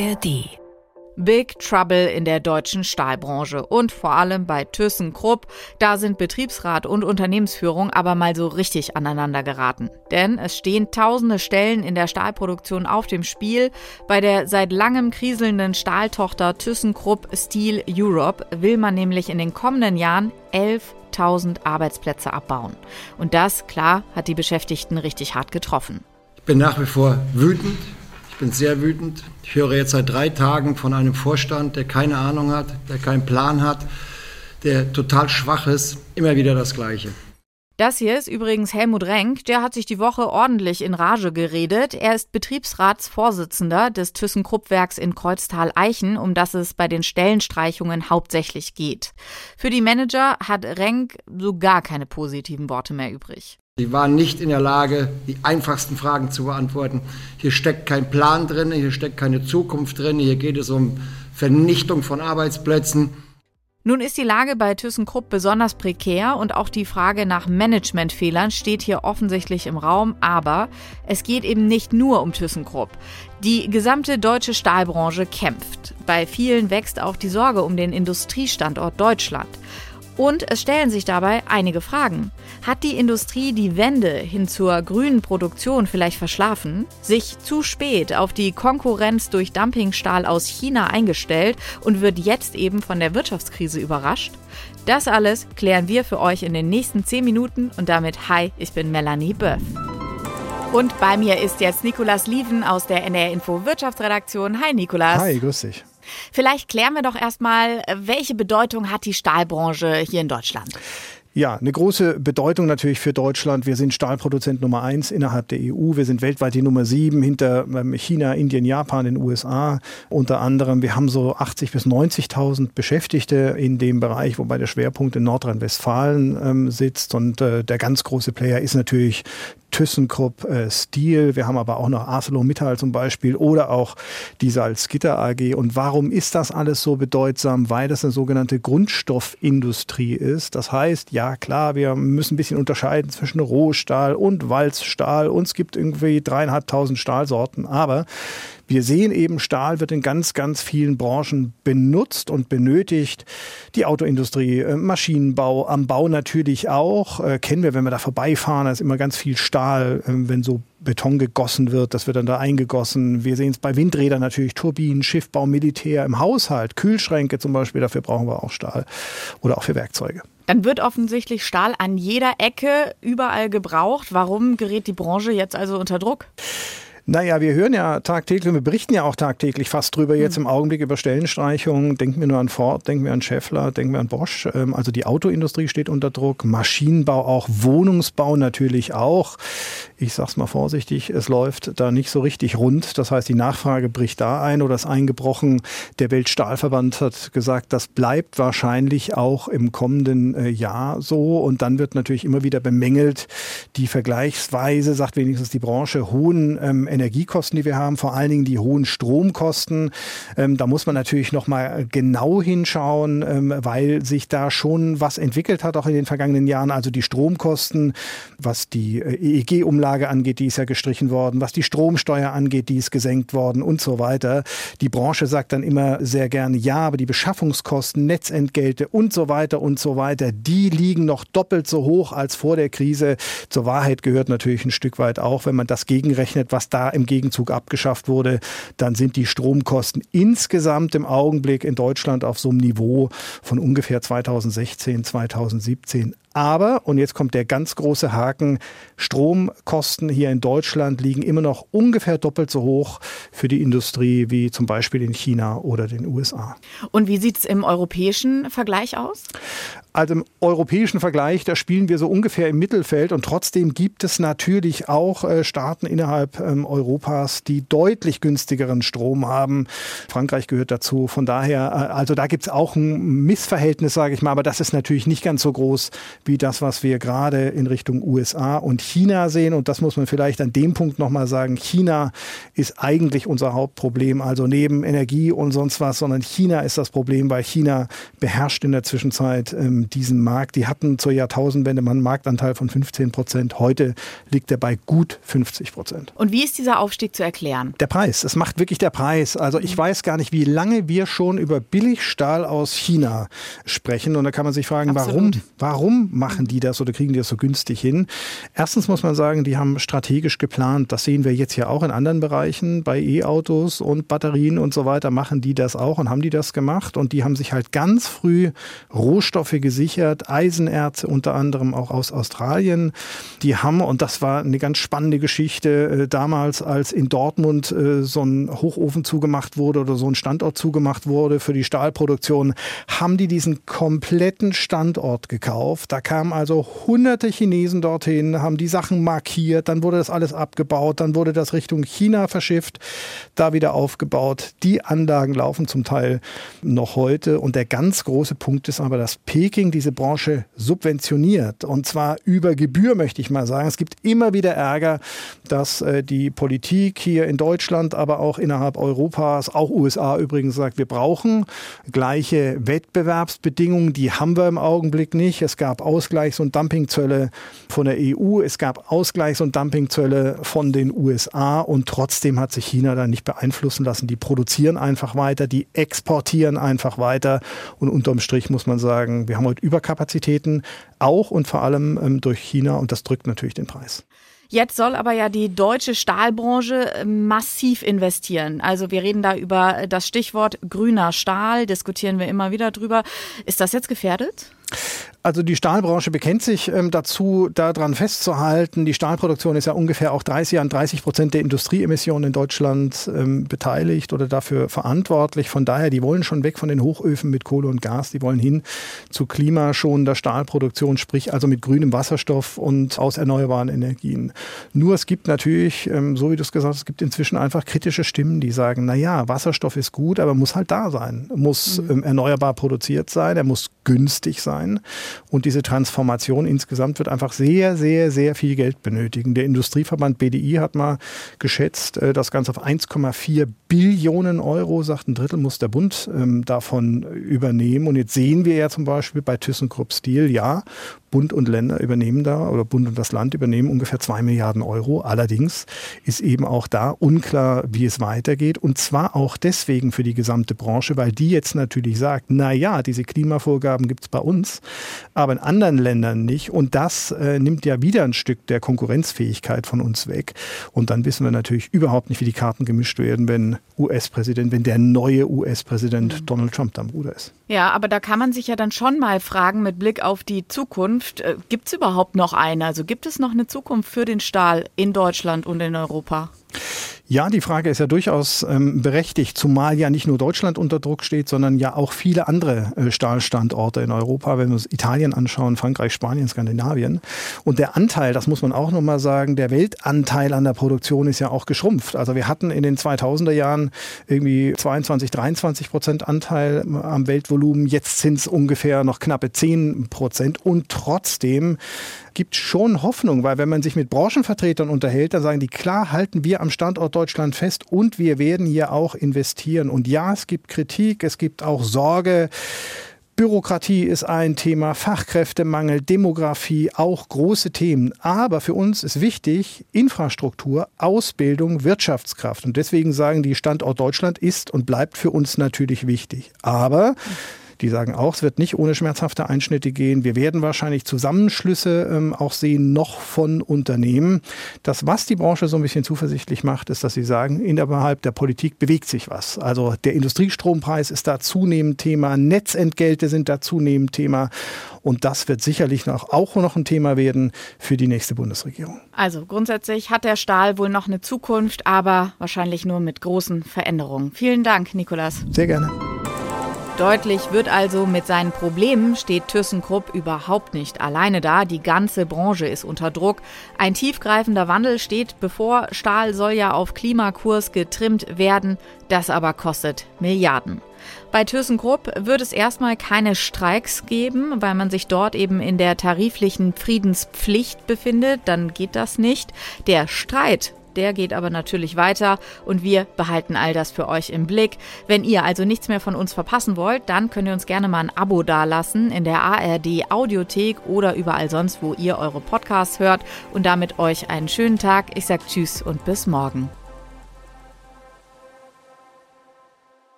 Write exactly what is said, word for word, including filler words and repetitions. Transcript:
A R D. Big Trouble in der deutschen Stahlbranche und vor allem bei ThyssenKrupp. Da sind Betriebsrat und Unternehmensführung aber mal so richtig aneinander geraten. Denn es stehen tausende Stellen in der Stahlproduktion auf dem Spiel. Bei der seit langem kriselnden Stahltochter ThyssenKrupp Steel Europe will man nämlich in den kommenden Jahren elftausend Arbeitsplätze abbauen. Und das, klar, hat die Beschäftigten richtig hart getroffen. Ich bin nach wie vor wütend. Ich bin sehr wütend. Ich höre jetzt seit drei Tagen von einem Vorstand, der keine Ahnung hat, der keinen Plan hat, der total schwach ist. Immer wieder das Gleiche. Das hier ist übrigens Helmut Renk. Der hat sich die Woche ordentlich in Rage geredet. Er ist Betriebsratsvorsitzender des ThyssenKrupp-Werks in Kreuztal-Eichen, um das es bei den Stellenstreichungen hauptsächlich geht. Für die Manager hat Renk so gar keine positiven Worte mehr übrig. Sie waren nicht in der Lage, die einfachsten Fragen zu beantworten. Hier steckt kein Plan drin, hier steckt keine Zukunft drin, hier geht es um Vernichtung von Arbeitsplätzen. Nun ist die Lage bei ThyssenKrupp besonders prekär und auch die Frage nach Managementfehlern steht hier offensichtlich im Raum. Aber es geht eben nicht nur um ThyssenKrupp. Die gesamte deutsche Stahlbranche kämpft. Bei vielen wächst auch die Sorge um den Industriestandort Deutschland. Und es stellen sich dabei einige Fragen. Hat die Industrie die Wende hin zur grünen Produktion vielleicht verschlafen, sich zu spät auf die Konkurrenz durch Dumpingstahl aus China eingestellt und wird jetzt eben von der Wirtschaftskrise überrascht? Das alles klären wir für euch in den nächsten zehn Minuten und damit hi, ich bin Melanie Böff. Und bei mir ist jetzt Nicolas Lieven aus der N D R Info Wirtschaftsredaktion. Hi Nicolas. Hi, grüß dich. Vielleicht klären wir doch erstmal, welche Bedeutung hat die Stahlbranche hier in Deutschland? Ja, eine große Bedeutung natürlich für Deutschland. Wir sind Stahlproduzent Nummer eins innerhalb der E U. Wir sind weltweit die Nummer sieben hinter China, Indien, Japan, den U S A unter anderem. Wir haben so achtzigtausend bis neunzigtausend Beschäftigte in dem Bereich, wobei der Schwerpunkt in Nordrhein-Westfalen ähm, sitzt. Und äh, der ganz große Player ist natürlich ThyssenKrupp äh, Steel. Wir haben aber auch noch ArcelorMittal zum Beispiel oder auch die Salzgitter A G. Und warum ist das alles so bedeutsam? Weil das eine sogenannte Grundstoffindustrie ist. Das heißt, ja klar, wir müssen ein bisschen unterscheiden zwischen Rohstahl und Walzstahl. Und es gibt irgendwie dreieinhalbtausend Stahlsorten. Aber wir sehen eben, Stahl wird in ganz, ganz vielen Branchen benutzt und benötigt. Die Autoindustrie, Maschinenbau, am Bau natürlich auch. Äh, kennen wir, wenn wir da vorbeifahren, da ist immer ganz viel Stahl, äh, wenn so Beton gegossen wird, das wird dann da eingegossen. Wir sehen es bei Windrädern natürlich, Turbinen, Schiffbau, Militär, im Haushalt, Kühlschränke zum Beispiel, dafür brauchen wir auch Stahl oder auch für Werkzeuge. Dann wird offensichtlich Stahl an jeder Ecke überall gebraucht. Warum gerät die Branche jetzt also unter Druck? Naja, wir hören ja tagtäglich und wir berichten ja auch tagtäglich fast drüber jetzt im Augenblick über Stellenstreichungen. Denken wir nur an Ford, denken wir an Schaeffler, denken wir an Bosch. Also die Autoindustrie steht unter Druck, Maschinenbau auch, Wohnungsbau natürlich auch. Ich sag's mal vorsichtig, es läuft da nicht so richtig rund. Das heißt, die Nachfrage bricht da ein oder ist eingebrochen. Der Weltstahlverband hat gesagt, das bleibt wahrscheinlich auch im kommenden Jahr so. Und dann wird natürlich immer wieder bemängelt, die vergleichsweise, sagt wenigstens die Branche, hohen ähm, Energiekosten, die wir haben, vor allen Dingen die hohen Stromkosten. Ähm, da muss man natürlich noch mal genau hinschauen, ähm, weil sich da schon was entwickelt hat, auch in den vergangenen Jahren. Also die Stromkosten, was die äh, E E G-Umlage angeht, die ist ja gestrichen worden, was die Stromsteuer angeht, die ist gesenkt worden und so weiter. Die Branche sagt dann immer sehr gerne, ja, aber die Beschaffungskosten, Netzentgelte und so weiter und so weiter, die liegen noch doppelt so hoch als vor der Krise. Zur Wahrheit gehört natürlich ein Stück weit auch, wenn man das gegenrechnet, was da im Gegenzug abgeschafft wurde, dann sind die Stromkosten insgesamt im Augenblick in Deutschland auf so einem Niveau von ungefähr zweitausendsechzehn, zweitausendsiebzehn. Aber, und jetzt kommt der ganz große Haken, Stromkosten hier in Deutschland liegen immer noch ungefähr doppelt so hoch für die Industrie wie zum Beispiel in China oder den U S A. Und wie sieht es im europäischen Vergleich aus? Also im europäischen Vergleich, da spielen wir so ungefähr im Mittelfeld und trotzdem gibt es natürlich auch äh, Staaten innerhalb ähm, Europas, die deutlich günstigeren Strom haben. Frankreich gehört dazu. Von daher, äh, also da gibt es auch ein Missverhältnis, sage ich mal, aber das ist natürlich nicht ganz so groß wie das, was wir gerade in Richtung U S A und China sehen. Und das muss man vielleicht an dem Punkt nochmal sagen. China ist eigentlich unser Hauptproblem, also neben Energie und sonst was, sondern China ist das Problem, weil China beherrscht in der Zwischenzeit ähm, diesen Markt. Die hatten zur Jahrtausendwende mal einen Marktanteil von fünfzehn Prozent. Heute liegt er bei gut fünfzig Prozent. Und wie ist dieser Aufstieg zu erklären? Der Preis. Es macht wirklich der Preis. Also ich weiß gar nicht, wie lange wir schon über Billigstahl aus China sprechen. Und da kann man sich fragen, warum, warum machen die das oder kriegen die das so günstig hin? Erstens muss man sagen, die haben strategisch geplant. Das sehen wir jetzt ja auch in anderen Bereichen. Bei E-Autos und Batterien und so weiter machen die das auch und haben die das gemacht. Und die haben sich halt ganz früh Rohstoffe gesichert, Eisenerze unter anderem auch aus Australien. Die haben, und das war eine ganz spannende Geschichte, damals, als in Dortmund so ein Hochofen zugemacht wurde oder so ein Standort zugemacht wurde für die Stahlproduktion, haben die diesen kompletten Standort gekauft. Da kamen also hunderte Chinesen dorthin, haben die Sachen markiert, dann wurde das alles abgebaut, dann wurde das Richtung China verschifft, da wieder aufgebaut. Die Anlagen laufen zum Teil noch heute. Und der ganz große Punkt ist aber, dass Peking diese Branche subventioniert. Und zwar über Gebühr, möchte ich mal sagen. Es gibt immer wieder Ärger, dass äh, die Politik hier in Deutschland, aber auch innerhalb Europas, auch U S A übrigens sagt, wir brauchen gleiche Wettbewerbsbedingungen. Die haben wir im Augenblick nicht. Es gab Ausgleichs- und Dumpingzölle von der E U. Es gab Ausgleichs- und Dumpingzölle von den U S A. Und trotzdem hat sich China da nicht beeinflussen lassen. Die produzieren einfach weiter, die exportieren einfach weiter. Und unterm Strich muss man sagen, wir haben heute Überkapazitäten, auch und vor allem ähm, durch China. Und das drückt natürlich den Preis. Jetzt soll aber ja die deutsche Stahlbranche massiv investieren. Also wir reden da über das Stichwort grüner Stahl, diskutieren wir immer wieder drüber. Ist das jetzt gefährdet? Also die Stahlbranche bekennt sich ähm, dazu, daran festzuhalten. Die Stahlproduktion ist ja ungefähr auch dreißig an dreißig Prozent der Industrieemissionen in Deutschland ähm, beteiligt oder dafür verantwortlich. Von daher, die wollen schon weg von den Hochöfen mit Kohle und Gas. Die wollen hin zu klimaschonender Stahlproduktion, sprich also mit grünem Wasserstoff und aus erneuerbaren Energien. Nur es gibt natürlich, ähm, so wie du es gesagt hast, es gibt inzwischen einfach kritische Stimmen, die sagen, na ja, Wasserstoff ist gut, aber muss halt da sein. Muss ähm, erneuerbar produziert sein, er muss günstig sein. Und diese Transformation insgesamt wird einfach sehr, sehr, sehr viel Geld benötigen. Der Industrieverband B D I hat mal geschätzt, das Ganze auf eins Komma vier Billionen Euro, sagt ein Drittel, muss der Bund ähm, davon übernehmen. Und jetzt sehen wir ja zum Beispiel bei ThyssenKrupp Steel, ja, Bund und Länder übernehmen da, oder Bund und das Land übernehmen ungefähr zwei Milliarden Euro. Allerdings ist eben auch da unklar, wie es weitergeht. Und zwar auch deswegen für die gesamte Branche, weil die jetzt natürlich sagt, na ja, diese Klimavorgaben gibt es bei uns, aber in anderen Ländern nicht. Und das äh, nimmt ja wieder ein Stück der Konkurrenzfähigkeit von uns weg. Und dann wissen wir natürlich überhaupt nicht, wie die Karten gemischt werden, wenn U S-Präsident, wenn der neue U S-Präsident mhm. Donald Trump am Ruder ist. Ja, aber da kann man sich ja dann schon mal fragen, mit Blick auf die Zukunft, äh, gibt es überhaupt noch eine? Also gibt es noch eine Zukunft für den Stahl in Deutschland und in Europa? Ja, die Frage ist ja durchaus ähm, berechtigt, zumal ja nicht nur Deutschland unter Druck steht, sondern ja auch viele andere äh, Stahlstandorte in Europa, wenn wir uns Italien anschauen, Frankreich, Spanien, Skandinavien. Und der Anteil, das muss man auch nochmal sagen, der Weltanteil an der Produktion ist ja auch geschrumpft. Also wir hatten in den zweitausender Jahren irgendwie zweiundzwanzig, dreiundzwanzig Prozent Anteil am Weltvolumen. Jetzt sind es ungefähr noch knappe zehn Prozent. Und trotzdem gibt schon Hoffnung, weil wenn man sich mit Branchenvertretern unterhält, dann sagen die, klar halten wir am Standort Deutschland fest und wir werden hier auch investieren. Und ja, es gibt Kritik, es gibt auch Sorge. Bürokratie ist ein Thema, Fachkräftemangel, Demografie, auch große Themen. Aber für uns ist wichtig Infrastruktur, Ausbildung, Wirtschaftskraft. Und deswegen sagen die, Standort Deutschland ist und bleibt für uns natürlich wichtig. Aber die sagen auch, es wird nicht ohne schmerzhafte Einschnitte gehen. Wir werden wahrscheinlich Zusammenschlüsse ähm, auch sehen, noch von Unternehmen. Das, was die Branche so ein bisschen zuversichtlich macht, ist, dass sie sagen, innerhalb der Politik bewegt sich was. Also der Industriestrompreis ist da zunehmend Thema, Netzentgelte sind da zunehmend Thema. Und das wird sicherlich noch, auch noch ein Thema werden für die nächste Bundesregierung. Also grundsätzlich hat der Stahl wohl noch eine Zukunft, aber wahrscheinlich nur mit großen Veränderungen. Vielen Dank, Nicolas. Sehr gerne. Deutlich wird also, mit seinen Problemen steht ThyssenKrupp überhaupt nicht alleine da. Die ganze Branche ist unter Druck. Ein tiefgreifender Wandel steht bevor. Stahl soll ja auf Klimakurs getrimmt werden. Das aber kostet Milliarden. Bei ThyssenKrupp wird es erstmal keine Streiks geben, weil man sich dort eben in der tariflichen Friedenspflicht befindet. Dann geht das nicht. Der Streit, der geht aber natürlich weiter und wir behalten all das für euch im Blick. Wenn ihr also nichts mehr von uns verpassen wollt, dann könnt ihr uns gerne mal ein Abo dalassen in der A R D Audiothek oder überall sonst, wo ihr eure Podcasts hört. Und damit euch einen schönen Tag. Ich sag Tschüss und bis morgen.